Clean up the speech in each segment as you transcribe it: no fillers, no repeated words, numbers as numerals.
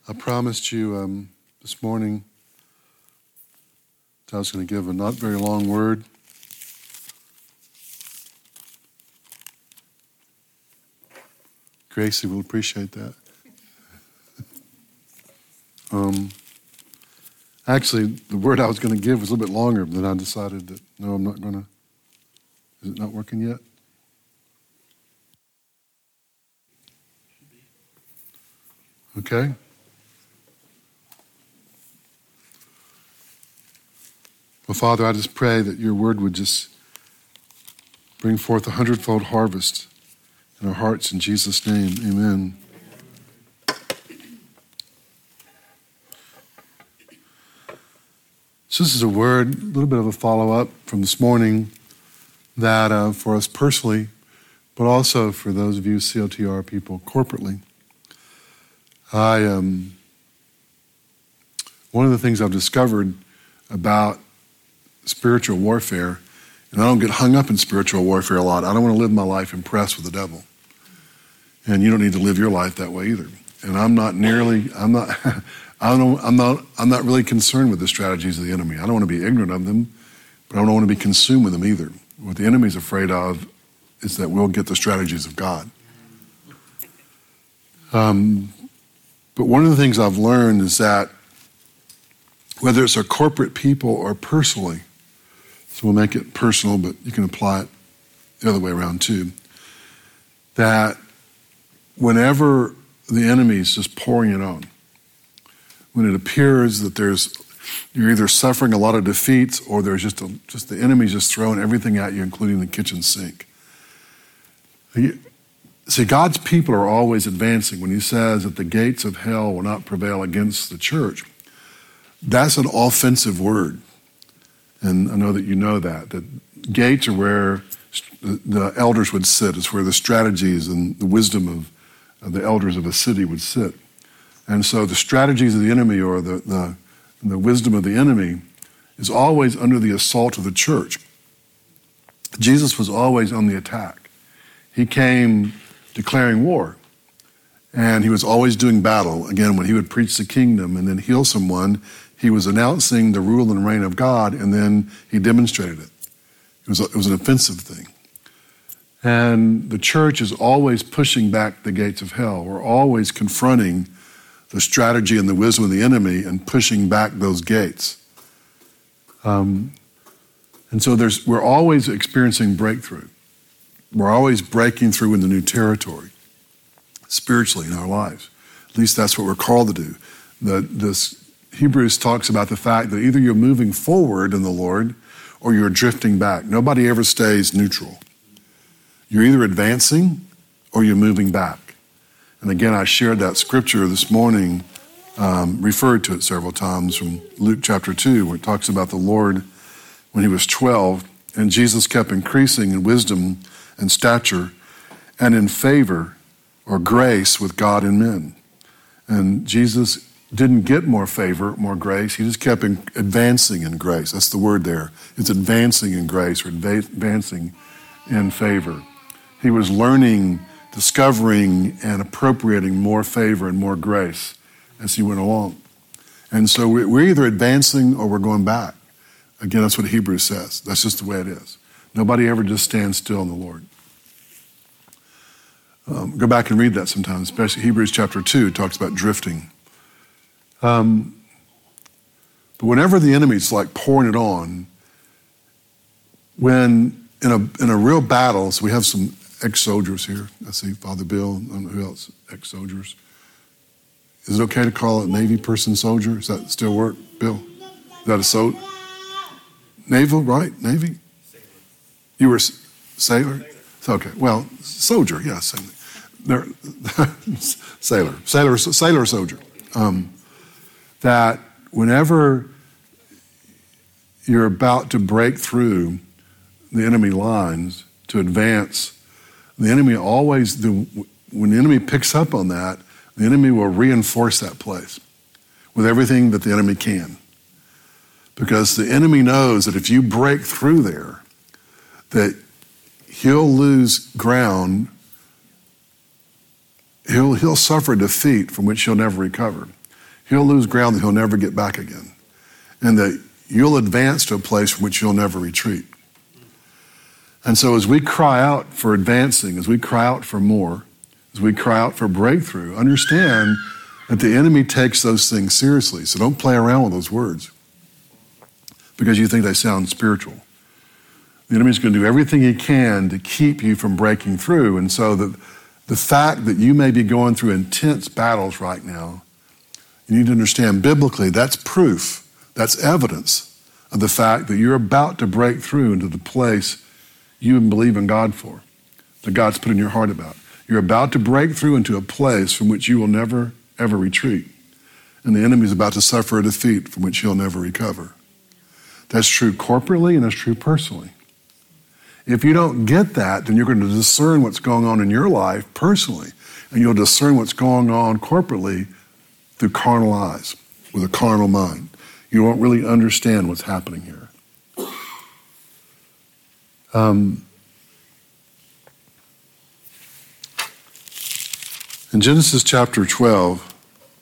I promised you this morning that I was going to give a not very long word. Gracie will appreciate that. Actually, the word I was going to give was a little bit longer, but then I decided that, no, I'm not going to. Is it not working yet? Okay. Well, Father, I just pray that your word would just bring forth 100-fold harvest in our hearts. In Jesus' name, amen. So this is a word, a little bit of a follow-up from this morning that for us personally, but also for those of you COTR people corporately. One of the things I've discovered about spiritual warfare, and I don't get hung up in spiritual warfare a lot. I don't want to live my life impressed with the devil. And you don't need to live your life that way either. And I'm not really concerned with the strategies of the enemy. I don't want to be ignorant of them, but I don't want to be consumed with them either. What the enemy's afraid of is that we'll get the strategies of God. But one of the things I've learned is that whether it's our corporate people or personally, so we'll make it personal, but you can apply it the other way around too, that whenever the enemy is just pouring it on, when it appears that you're either suffering a lot of defeats or there's just the enemy's just throwing everything at you, including the kitchen sink. See, God's people are always advancing. When he says that the gates of hell will not prevail against the church, that's an offensive word. And I know that you know that gates are where the elders would sit. It's where the strategies and the wisdom of the elders of a city would sit. And so the strategies of the enemy or the wisdom of the enemy is always under the assault of the church. Jesus was always on the attack. He came declaring war, and he was always doing battle. Again, when he would preach the kingdom and then heal someone, he was announcing the rule and reign of God, and then he demonstrated it. It was an offensive thing. And the church is always pushing back the gates of hell. We're always confronting the strategy and the wisdom of the enemy and pushing back those gates. And so we're always experiencing breakthrough. We're always breaking through into new territory, spiritually in our lives. At least that's what we're called to do. This Hebrews talks about the fact that either you're moving forward in the Lord or you're drifting back. Nobody ever stays neutral. You're either advancing or you're moving back. And again, I shared that scripture this morning, referred to it several times from Luke chapter 2, where it talks about the Lord when he was 12, and Jesus kept increasing in wisdom and stature and in favor or grace with God and men. And Jesus didn't get more favor, more grace. He just kept advancing in grace. That's the word there. It's advancing in grace or advancing in favor. He was learning, discovering, and appropriating more favor and more grace as he went along. And so we're either advancing or we're going back. Again, that's what Hebrews says. That's just the way it is. Nobody ever just stands still in the Lord. Go back and read that sometimes, especially Hebrews chapter 2 talks about drifting. But whenever the enemy's like pouring it on, when in a real battle, so we have some ex-soldiers here. I see Father Bill, I don't know who else, ex-soldiers. Is it okay to call a Navy person soldier? Does that still work, Bill? Is that a soldier? Naval, right? Navy? You were sailor? Okay, well, soldier, yeah, sailor. Sailor, soldier. That whenever you're about to break through the enemy lines to advance, the enemy always, when the enemy picks up on that, the enemy will reinforce that place with everything that the enemy can. Because the enemy knows that if you break through there, that he'll lose ground, he'll suffer defeat from which he'll never recover. he'll lose ground that he'll never get back again. And that you'll advance to a place from which you'll never retreat. And so as we cry out for advancing, as we cry out for more, as we cry out for breakthrough, understand that the enemy takes those things seriously. So don't play around with those words because you think they sound spiritual. The enemy's going to do everything he can to keep you from breaking through. And so the fact that you may be going through intense battles right now, you need to understand biblically that's proof, that's evidence of the fact that you're about to break through into the place you believe in God for, that God's put in your heart about. You're about to break through into a place from which you will never, ever retreat. And the enemy is about to suffer a defeat from which he'll never recover. That's true corporately and that's true personally. If you don't get that, then you're going to discern what's going on in your life personally, and you'll discern what's going on corporately through carnal eyes, with a carnal mind. You won't really understand what's happening here. In Genesis chapter 12,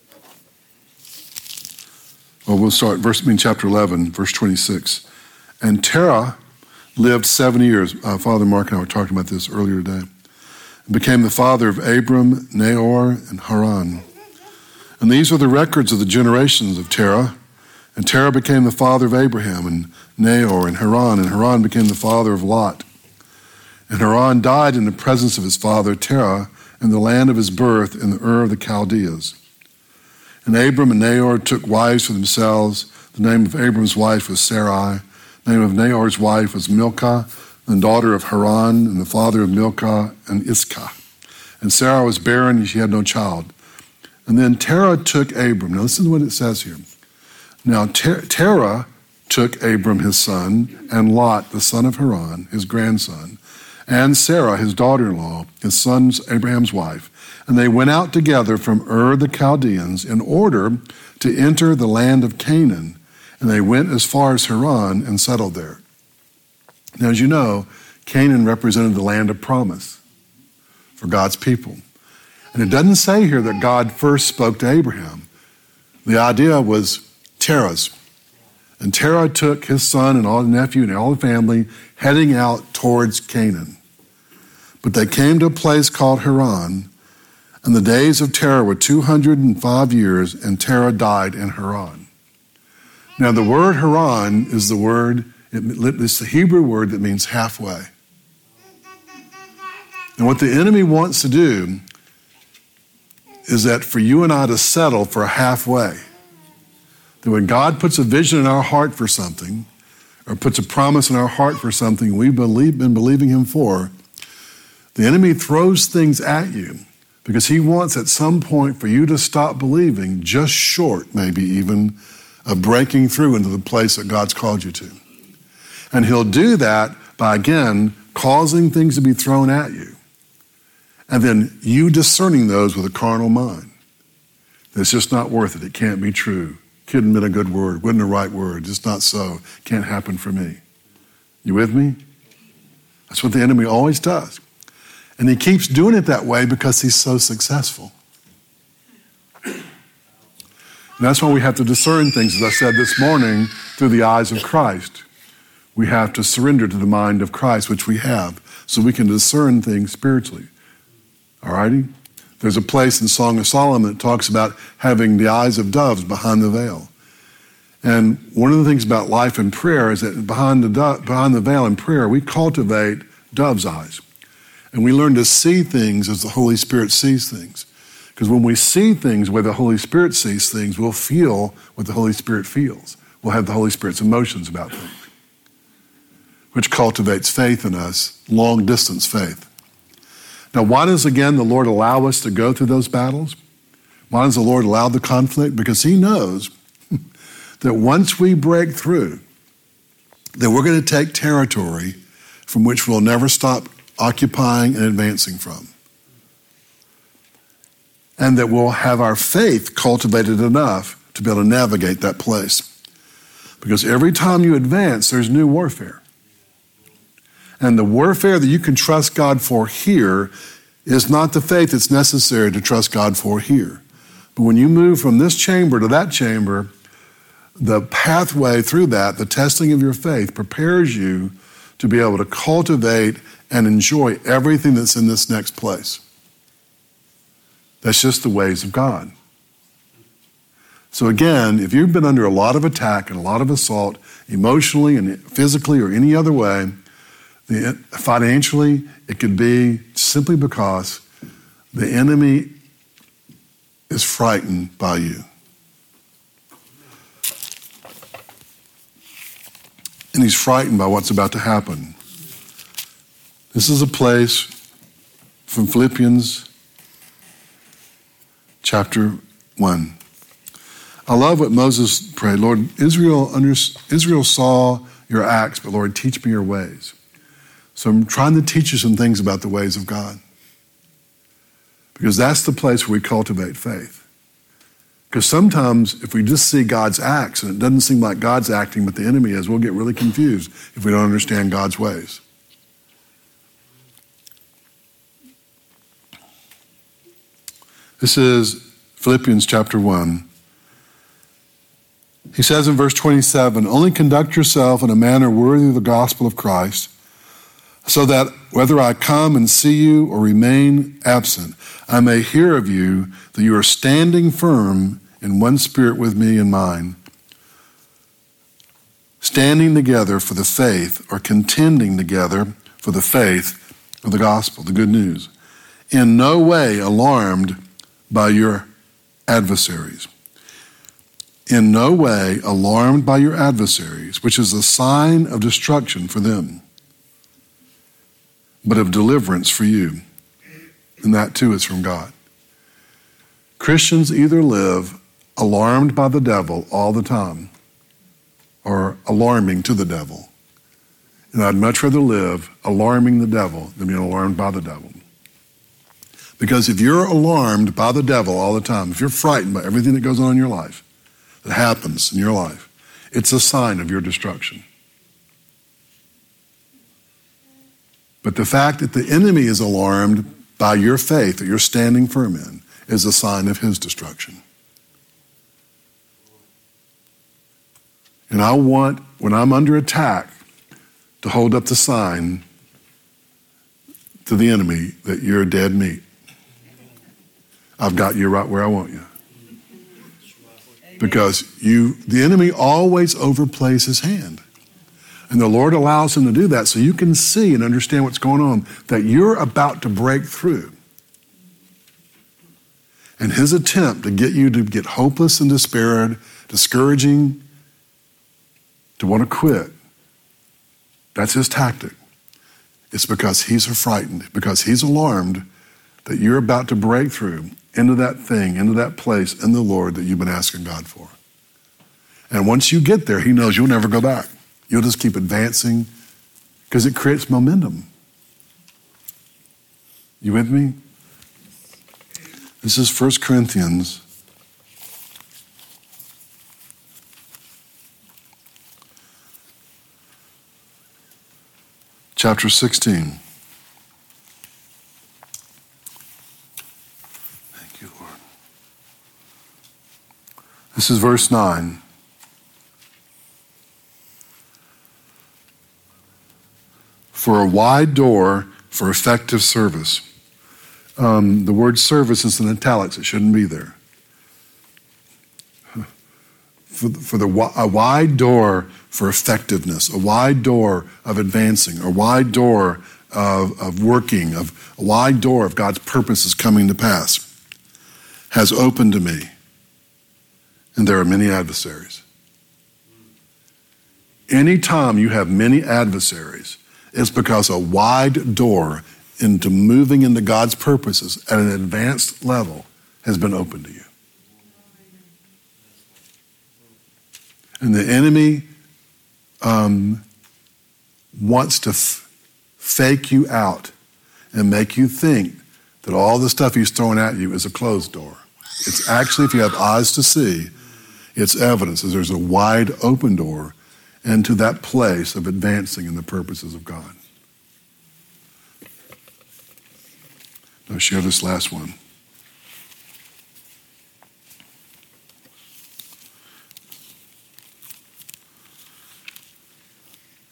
we'll start chapter 11, verse 26. And Terah lived 7 years. Father Mark and I were talking about this earlier today. And became the father of Abram, Nahor, and Haran. And these are the records of the generations of Terah. And Terah became the father of Abraham, and Nahor, and Haran became the father of Lot. And Haran died in the presence of his father Terah in the land of his birth in the Ur of the Chaldeans. And Abram and Nahor took wives for themselves. The name of Abram's wife was Sarai. The name of Nahor's wife was Milcah, the daughter of Haran, and the father of Milcah and Iscah. And Sarah was barren, and she had no child. And then Terah took Abram. Now listen to what it says here. Now Terah took Abram his son, and Lot, the son of Haran, his grandson, and Sarah, his daughter-in-law, his son Abraham's wife. And they went out together from Ur the Chaldeans in order to enter the land of Canaan. And they went as far as Haran and settled there. Now, as you know, Canaan represented the land of promise for God's people. And it doesn't say here that God first spoke to Abraham. The idea was Terah's. And Terah took his son and all the nephew and all the family heading out towards Canaan. But they came to a place called Haran, and the days of Terah were 205 years, and Terah died in Haran. Now the word Haran is it's the Hebrew word that means halfway. And what the enemy wants to do is that for you and I to settle for halfway. That when God puts a vision in our heart for something, or puts a promise in our heart for something we've been believing him for, the enemy throws things at you because he wants at some point for you to stop believing, just short maybe even, of breaking through into the place that God's called you to. And he'll do that by, again, causing things to be thrown at you. And then you discerning those with a carnal mind. It's just not worth it. It can't be true. Couldn't have been a good word. Wasn't the right word. It's not so. Can't happen for me. You with me? That's what the enemy always does. And he keeps doing it that way because he's so successful. And that's why we have to discern things, as I said this morning, through the eyes of Christ. We have to surrender to the mind of Christ, which we have, so we can discern things spiritually. All righty? There's a place in Song of Solomon that talks about having the eyes of doves behind the veil. And one of the things about life and prayer is that behind the veil in prayer, we cultivate dove's eyes. And we learn to see things as the Holy Spirit sees things. Because when we see things where the Holy Spirit sees things, we'll feel what the Holy Spirit feels. We'll have the Holy Spirit's emotions about things, which cultivates faith in us, long-distance faith. Now, why does, again, the Lord allow us to go through those battles? Why does the Lord allow the conflict? Because he knows that once we break through, that we're going to take territory from which we'll never stop occupying and advancing from. And that we'll have our faith cultivated enough to be able to navigate that place. Because every time you advance, there's new warfare. And the warfare that you can trust God for here is not the faith that's necessary to trust God for here. But when you move from this chamber to that chamber, the pathway through that, the testing of your faith, prepares you to be able to cultivate and enjoy everything that's in this next place. That's just the ways of God. So again, if you've been under a lot of attack and a lot of assault, emotionally and physically or any other way, financially, it could be simply because the enemy is frightened by you. And he's frightened by what's about to happen. This is a place from Philippians chapter 1. I love what Moses prayed. Lord, Israel saw your acts, but Lord, teach me your ways. So I'm trying to teach you some things about the ways of God. Because that's the place where we cultivate faith. Because sometimes if we just see God's acts and it doesn't seem like God's acting, but the enemy is, we'll get really confused if we don't understand God's ways. This is Philippians chapter 1. He says in verse 27, only conduct yourself in a manner worthy of the gospel of Christ, so that whether I come and see you or remain absent, I may hear of you that you are standing firm in one spirit with me in mind, standing together for the faith or contending together for the faith of the gospel, the good news, in no way alarmed by your adversaries. In no way alarmed by your adversaries, which is a sign of destruction for them, but of deliverance for you. And that too is from God. Christians either live alarmed by the devil all the time or alarming to the devil. And I'd much rather live alarming the devil than being alarmed by the devil. Because if you're alarmed by the devil all the time, if you're frightened by everything that goes on in your life, that happens in your life, it's a sign of your destruction. But the fact that the enemy is alarmed by your faith that you're standing firm in is a sign of his destruction. And I want, when I'm under attack, to hold up the sign to the enemy that you're dead meat. I've got you right where I want you. Because the enemy always overplays his hand. And the Lord allows him to do that so you can see and understand what's going on, that you're about to break through. And his attempt to get you to get hopeless and despaired, discouraging, to want to quit, that's his tactic. It's because he's frightened, because he's alarmed that you're about to break through into that thing, into that place in the Lord that you've been asking God for. And once you get there, he knows you'll never go back. You'll just keep advancing because it creates momentum. You with me? This is 1 Corinthians chapter 16. Thank you, Lord. This is verse 9. For a wide door for effective service. The word service is in italics. It shouldn't be there. A wide door for effectiveness, a wide door of advancing, a wide door of working, a wide door of God's purposes coming to pass has opened to me. And there are many adversaries. Anytime you have many adversaries, it's because a wide door into moving into God's purposes at an advanced level has been opened to you. And the enemy wants to fake you out and make you think that all the stuff he's throwing at you is a closed door. It's actually, if you have eyes to see, it's evidence that there's a wide open door into that place of advancing in the purposes of God. I'll share this last one.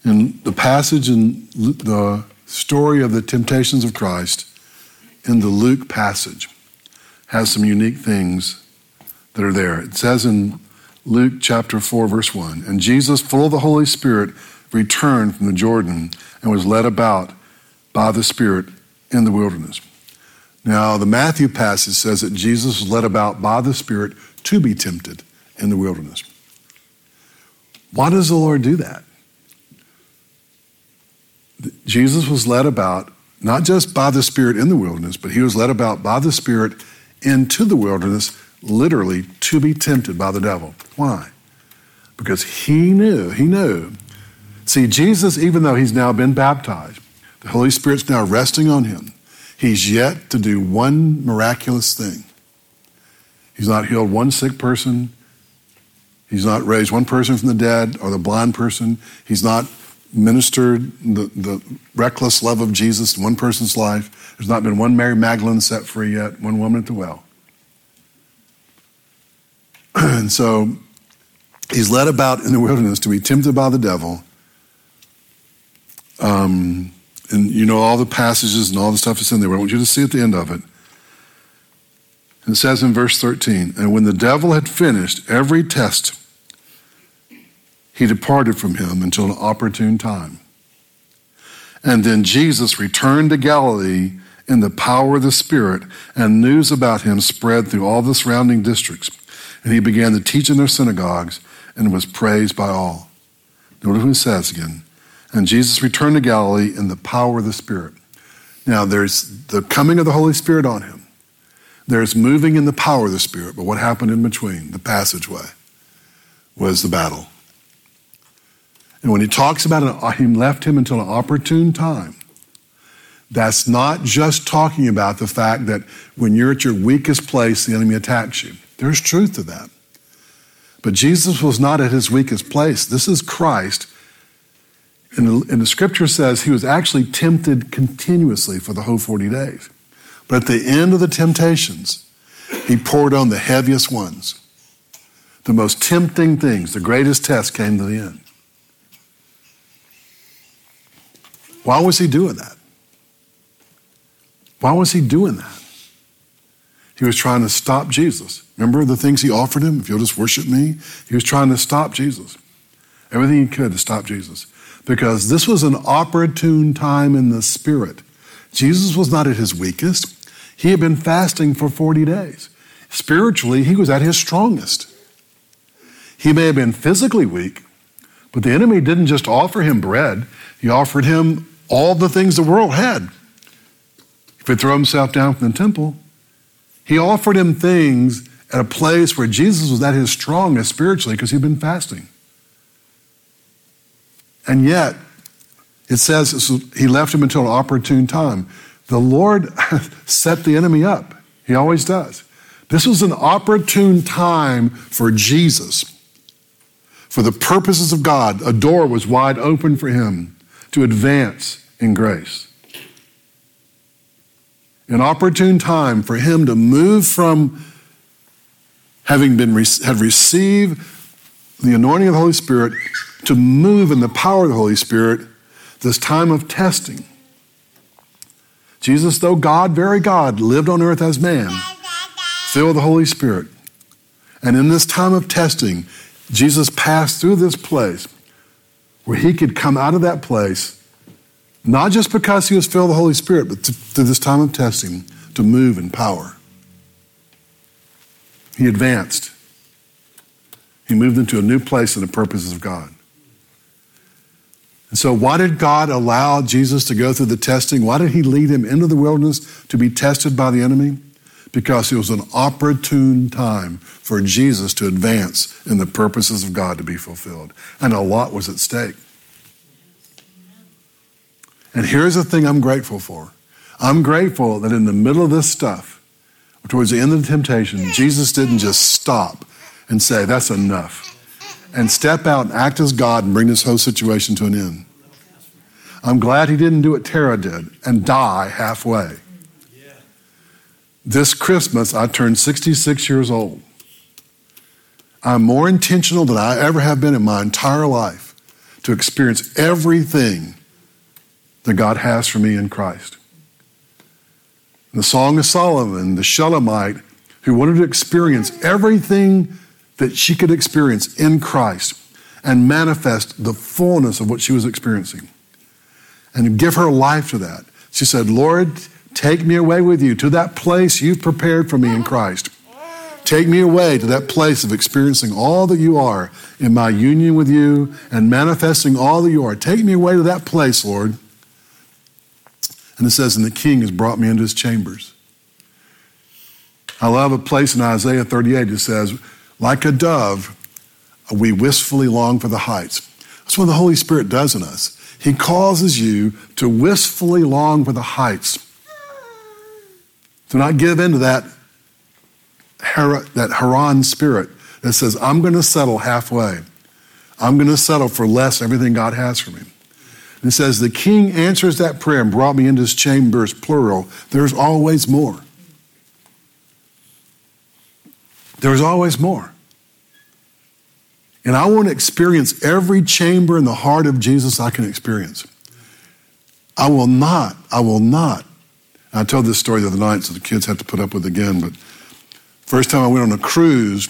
in the passage in the story of the temptations of Christ in the Luke passage has some unique things that are there. It says in Luke chapter 4, verse 1, and Jesus, full of the Holy Spirit, returned from the Jordan and was led about by the Spirit in the wilderness. Now, the Matthew passage says that Jesus was led about by the Spirit to be tempted in the wilderness. Why does the Lord do that? Jesus was led about not just by the Spirit in the wilderness, but he was led about by the Spirit into the wilderness, literally to be tempted by the devil. Why? Because he knew. See, Jesus, even though he's now been baptized, the Holy Spirit's now resting on him, he's yet to do one miraculous thing. He's not healed one sick person. He's not raised one person from the dead or the blind person. He's not ministered the reckless love of Jesus in one person's life. There's not been one Mary Magdalene set free yet, one woman at the well. And so he's led about in the wilderness to be tempted by the devil. And you know all the passages and all the stuff that's in there. I want you to see at the end of it. It says in verse 13, and when the devil had finished every test, he departed from him until an opportune time. And then Jesus returned to Galilee in the power of the Spirit, and news about him spread through all the surrounding districts. And he began to teach in their synagogues and was praised by all. Notice what it says again. And Jesus returned to Galilee in the power of the Spirit. Now there's the coming of the Holy Spirit on him. There's moving in the power of the Spirit. But what happened in between, the passageway, was the battle. And when he talks about it, he left him until an opportune time. That's not just talking about the fact that when you're at your weakest place, the enemy attacks you. There's truth to that. But Jesus was not at his weakest place. This is Christ. And the scripture says he was actually tempted continuously for the whole 40 days. But at the end of the temptations, he poured on the heaviest ones. The most tempting things, the greatest test came to the end. Why was he doing that? Why was he doing that? He was trying to stop Jesus. Remember the things he offered him? If you'll just worship me. He was trying to stop Jesus. Everything he could to stop Jesus. Because this was an opportune time in the Spirit. Jesus was not at his weakest. He had been fasting for 40 days. Spiritually, he was at his strongest. He may have been physically weak, but the enemy didn't just offer him bread. He offered him all the things the world had. If he'd throw himself down from the temple, he offered him things at a place where Jesus was at his strongest spiritually because he'd been fasting. And yet, it says he left him until an opportune time. The Lord set the enemy up. He always does. This was an opportune time for Jesus. For the purposes of God, a door was wide open for him to advance in grace. An opportune time for him to move from having have received the anointing of the Holy Spirit to move in the power of the Holy Spirit, this time of testing. Jesus, though God, very God, lived on earth as man, filled with the Holy Spirit. And in this time of testing, Jesus passed through this place where he could come out of that place, not just because he was filled with the Holy Spirit, but through this time of testing, to move in power. He advanced. He moved into a new place in the purposes of God. And so why did God allow Jesus to go through the testing? Why did he lead him into the wilderness to be tested by the enemy? Because it was an opportune time for Jesus to advance in the purposes of God to be fulfilled. And a lot was at stake. And here's the thing I'm grateful for. I'm grateful that in the middle of this stuff, towards the end of the temptation, Jesus didn't just stop and say, that's enough, and step out and act as God and bring this whole situation to an end. I'm glad he didn't do what Tara did and die halfway. This Christmas, I turned 66 years old. I'm more intentional than I ever have been in my entire life to experience everything that God has for me in Christ. In the Song of Solomon, the Shulamite, who wanted to experience everything that she could experience in Christ and manifest the fullness of what she was experiencing and give her life to that. She said, Lord, take me away with you to that place you've prepared for me in Christ. Take me away to that place of experiencing all that you are in my union with you and manifesting all that you are. Take me away to that place, Lord. And it says, and the king has brought me into his chambers. I love a place in Isaiah 38 that says, like a dove, we wistfully long for the heights. That's what the Holy Spirit does in us. He causes you to wistfully long for the heights. Do not give in to that Haran spirit that says, I'm going to settle halfway. I'm going to settle for less everything God has for me. And it says, the king answers that prayer and brought me into his chambers, plural. There's always more. There's always more. And I want to experience every chamber in the heart of Jesus I can experience. I will not. I told this story the other night, so the kids have to put up with it again, but first time I went on a cruise,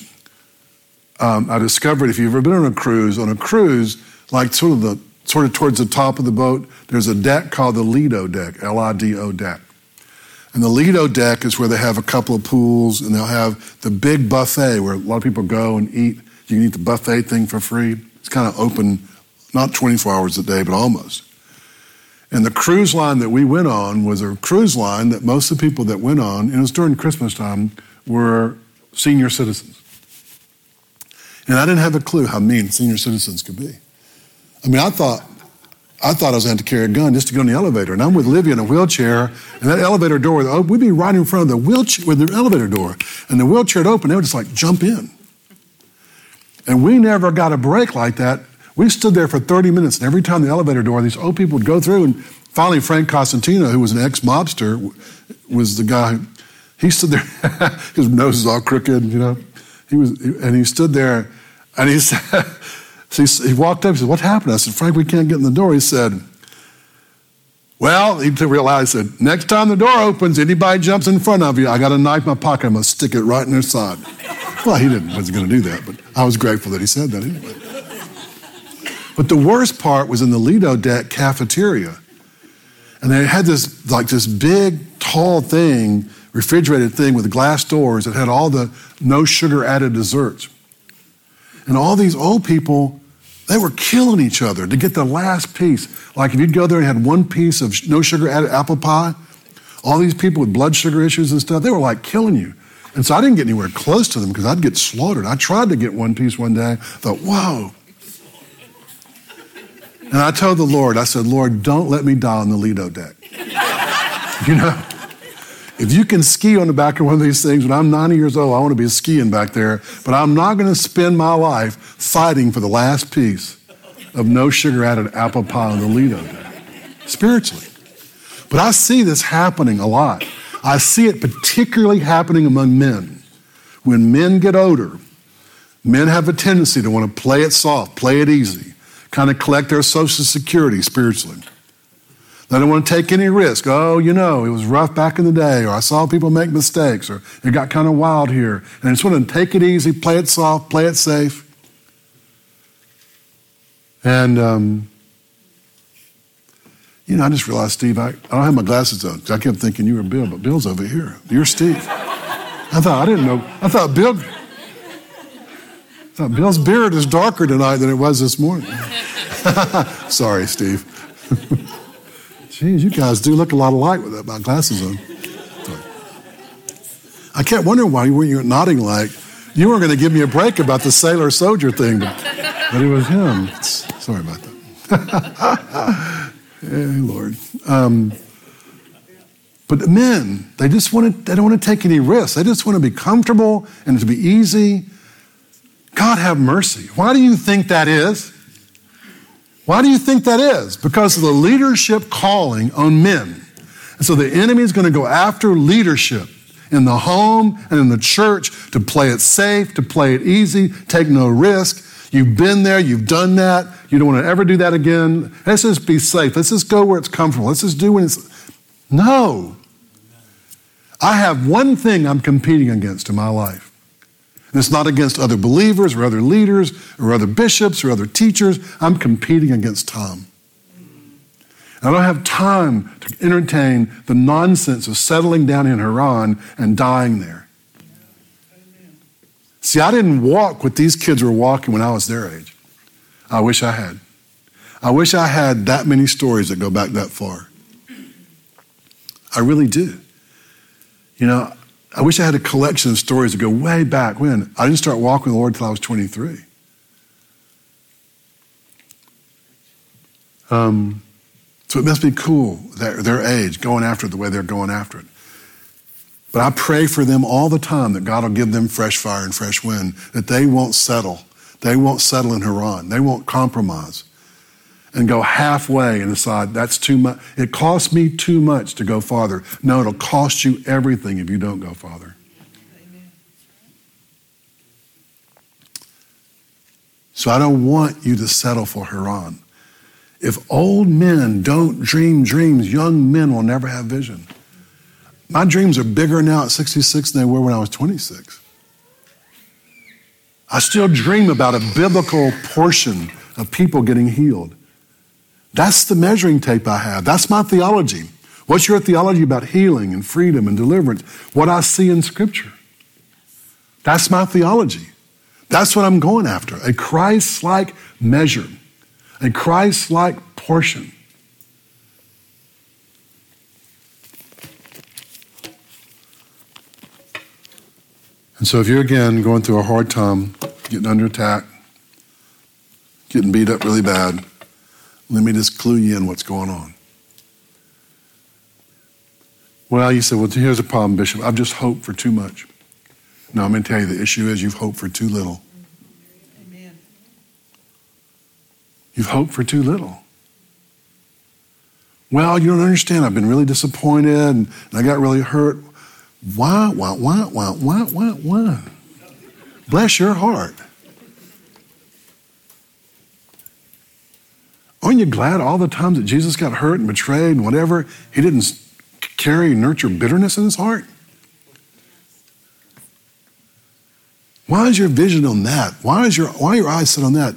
I discovered, if you've ever been on a cruise, like sort of towards the top of the boat, there's a deck called the Lido deck, L-I-D-O deck. And the Lido deck is where they have a couple of pools, and they'll have the big buffet where a lot of people go and eat. You can eat the buffet thing for free. It's kind of open, not 24 hours a day, but almost. And the cruise line that we went on was a cruise line that most of the people that went on, and it was during Christmas time, were senior citizens. And I didn't have a clue how mean senior citizens could be. I mean, I thought I was going to have to carry a gun just to go in the elevator. And I'm with Livia in a wheelchair, and that elevator door, we'd be right in front of the wheelchair with the elevator door. And the wheelchair would open, they would just like jump in. And we never got a break like that. We stood there for 30 minutes, and every time the elevator door, these old people would go through, and finally Frank Costantino, who was an ex-mobster, was the guy. He stood there, his nose is all crooked, you know. He stood there, and he said, he walked up, he said, what happened? I said, Frank, we can't get in the door. He said, well, he realized, he said, next time the door opens, anybody jumps in front of you, I got a knife in my pocket, I'm going to stick it right in their side. Well, he wasn't going to do that, but I was grateful that he said that anyway. But the worst part was in the Lido deck cafeteria. And they had this big, tall thing, refrigerated thing with glass doors that had all the no sugar added desserts. And all these old people, they were killing each other to get the last piece. Like if you'd go there and had one piece of no sugar added apple pie, all these people with blood sugar issues and stuff, they were like killing you. And so I didn't get anywhere close to them because I'd get slaughtered. I tried to get one piece one day. I thought, whoa. And I told the Lord, I said, Lord, don't let me die on the Lido deck. You know, if you can ski on the back of one of these things, when I'm 90 years old, I want to be skiing back there, but I'm not going to spend my life fighting for the last piece of no sugar added apple pie on the Lido deck, spiritually. But I see this happening a lot. I see it particularly happening among men. When men get older, men have a tendency to want to play it soft, play it easy, kind of collect their Social Security spiritually. They don't want to take any risk. Oh, you know, it was rough back in the day, or I saw people make mistakes, or it got kind of wild here. And I just want to take it easy, play it soft, play it safe. And, I just realized, Steve, I don't have my glasses on. I kept thinking you were Bill, but Bill's over here. You're Steve. I thought Bill's beard is darker tonight than it was this morning. Sorry, Steve. Geez, you guys do look a lot alike with my glasses on. Sorry. I kept wondering why you weren't nodding like you weren't going to give me a break about the sailor soldier thing, but it was him. Sorry about that. Hey, Lord. But the men, they don't want to take any risks. They just want to be comfortable and to be easy. God have mercy. Why do you think that is? Why do you think that is? Because of the leadership calling on men. And so the enemy is going to go after leadership in the home and in the church to play it safe, to play it easy, take no risk. You've been there, you've done that. You don't want to ever do that again. Let's just be safe. Let's just go where it's comfortable. Let's just do when it's... No. I have one thing I'm competing against in my life. And it's not against other believers or other leaders or other bishops or other teachers. I'm competing against Tom. I don't have time to entertain the nonsense of settling down in Haran and dying there. See, I didn't walk what these kids were walking when I was their age. I wish I had. I wish I had that many stories that go back that far. I really do. You know, I wish I had a collection of stories that go way back when. I didn't start walking with the Lord until I was 23. So it must be cool, their age, going after it the way they're going after it. But I pray for them all the time that God will give them fresh fire and fresh wind, that they won't settle. They won't settle in Haran. They won't compromise and go halfway and decide that's too much. It costs me too much to go farther. No, it'll cost you everything if you don't go farther. Amen. So I don't want you to settle for Haran. If old men don't dream dreams, young men will never have vision. My dreams are bigger now at 66 than they were when I was 26. I still dream about a biblical portion of people getting healed. That's the measuring tape I have. That's my theology. What's your theology about healing and freedom and deliverance? What I see in Scripture. That's my theology. That's what I'm going after. A Christ-like measure. A Christ-like portion. And so if you're, again, going through a hard time, getting under attack, getting beat up really bad, let me just clue you in what's going on. Well, you said, well, here's the problem, Bishop. I've just hoped for too much. No, I'm going to tell you the issue is you've hoped for too little. Amen. You've hoped for too little. Well, you don't understand. I've been really disappointed and I got really hurt. Why? Bless your heart. Aren't you glad all the times that Jesus got hurt and betrayed and whatever, he didn't carry and nurture bitterness in his heart? Why is your vision on that? Why are your eyes set on that?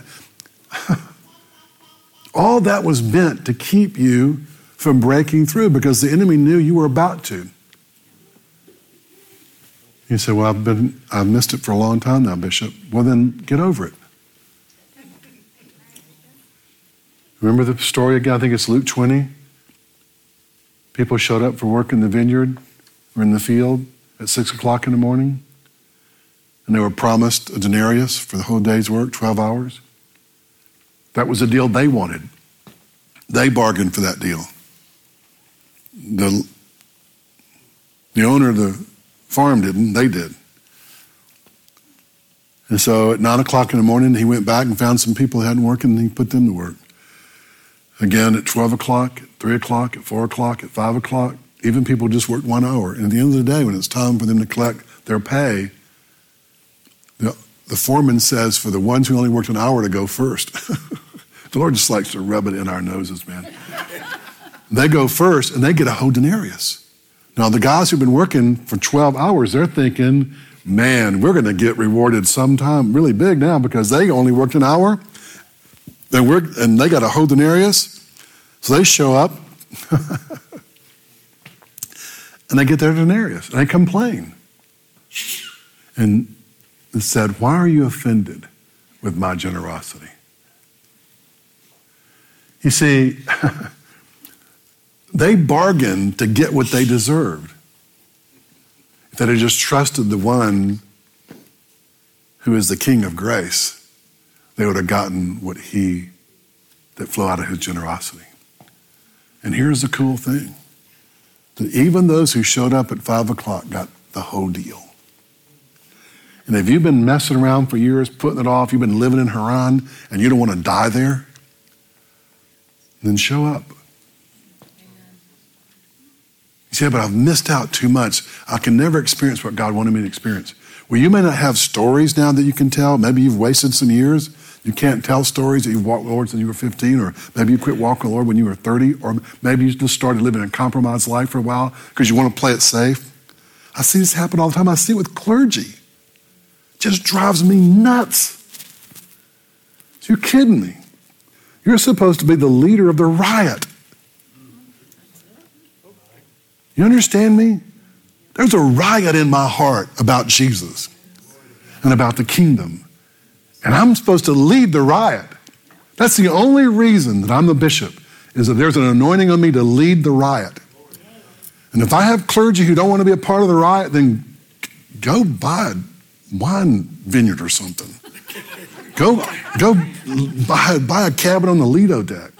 All that was meant to keep you from breaking through because the enemy knew you were about to. You say, well, I've missed it for a long time now, Bishop. Well, then get over it. Remember the story again? I think it's Luke 20. People showed up for work in the vineyard or in the field at 6 o'clock in the morning. And they were promised a denarius for the whole day's work, 12 hours. That was the deal they wanted. They bargained for that deal. The owner of the farm didn't, they did. And so at 9 o'clock in the morning, he went back and found some people who hadn't worked and he put them to work. Again, at 12 o'clock, at 3 o'clock, at 4 o'clock, at 5 o'clock, even people just worked 1 hour. And at the end of the day, when it's time for them to collect their pay, the foreman says for the ones who only worked an hour to go first. The Lord just likes to rub it in our noses, man. They go first and they get a whole denarius. Now, the guys who've been working for 12 hours, they're thinking, man, we're going to get rewarded sometime really big now because they only worked an hour and they got a whole denarius. So they show up and they get their denarius and they complain. And it said, why are you offended with my generosity? You see, they bargained to get what they deserved. If they had just trusted the one who is the King of grace, they would have gotten that flow out of his generosity. And here's the cool thing, that even those who showed up at 5 o'clock got the whole deal. And if you've been messing around for years, putting it off, you've been living in Haran, and you don't want to die there, then show up. You say, but I've missed out too much. I can never experience what God wanted me to experience. Well, you may not have stories now that you can tell. Maybe you've wasted some years. You can't tell stories that you walked with the Lord since you were 15, or maybe you quit walking with the Lord when you were 30, or maybe you just started living a compromised life for a while because you want to play it safe. I see this happen all the time. I see it with clergy. It just drives me nuts. You're kidding me. You're supposed to be the leader of the riot. You understand me? There's a riot in my heart about Jesus and about the kingdom. And I'm supposed to lead the riot. That's the only reason that I'm the bishop, is that there's an anointing on me to lead the riot. And if I have clergy who don't want to be a part of the riot, then go buy a wine vineyard or something. Go buy a cabin on the Lido deck.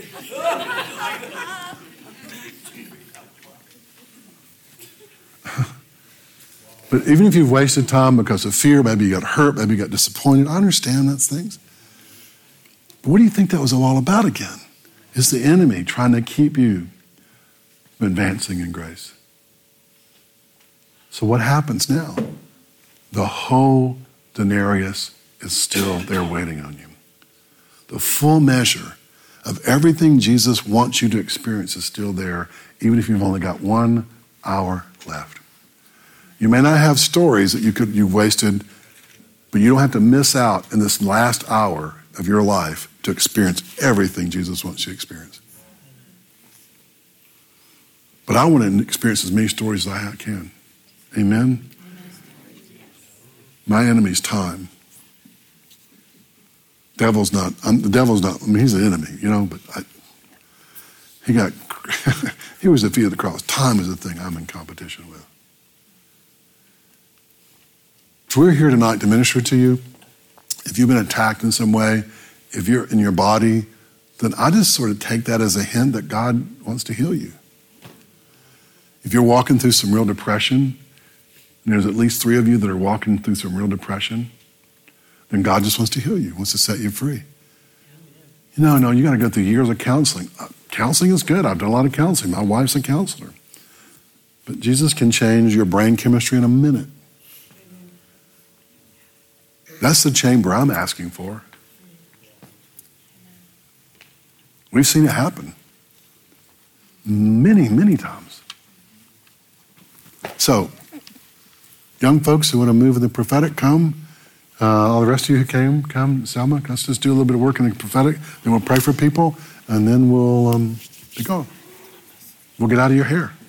But even if you've wasted time because of fear, maybe you got hurt, maybe you got disappointed, I understand those things. But what do you think that was all about again? It's the enemy trying to keep you from advancing in grace. So what happens now? The whole denarius is still there waiting on you. The full measure of everything Jesus wants you to experience is still there, even if you've only got 1 hour left. You may not have stories that you've wasted, but you don't have to miss out in this last hour of your life to experience everything Jesus wants you to experience. But I want to experience as many stories as I can. Amen? My enemy's time. The devil's not, he's an enemy, but he was defeated at the cross. Time is the thing I'm in competition with. So we're here tonight to minister to you. If you've been attacked in some way, if you're in your body, then I just sort of take that as a hint that God wants to heal you. If you're walking through some real depression, and there's at least 3 of you that are walking through some real depression, then God just wants to heal you, wants to set you free. No, you got to go through years of counseling. Counseling is good. I've done a lot of counseling. My wife's a counselor. But Jesus can change your brain chemistry in a minute. That's the chamber I'm asking for. We've seen it happen many, many times. So, young folks who want to move in the prophetic, come. All the rest of you who came, come. Selma, let's just do a little bit of work in the prophetic. Then we'll pray for people, and then we'll be gone. We'll get out of your hair.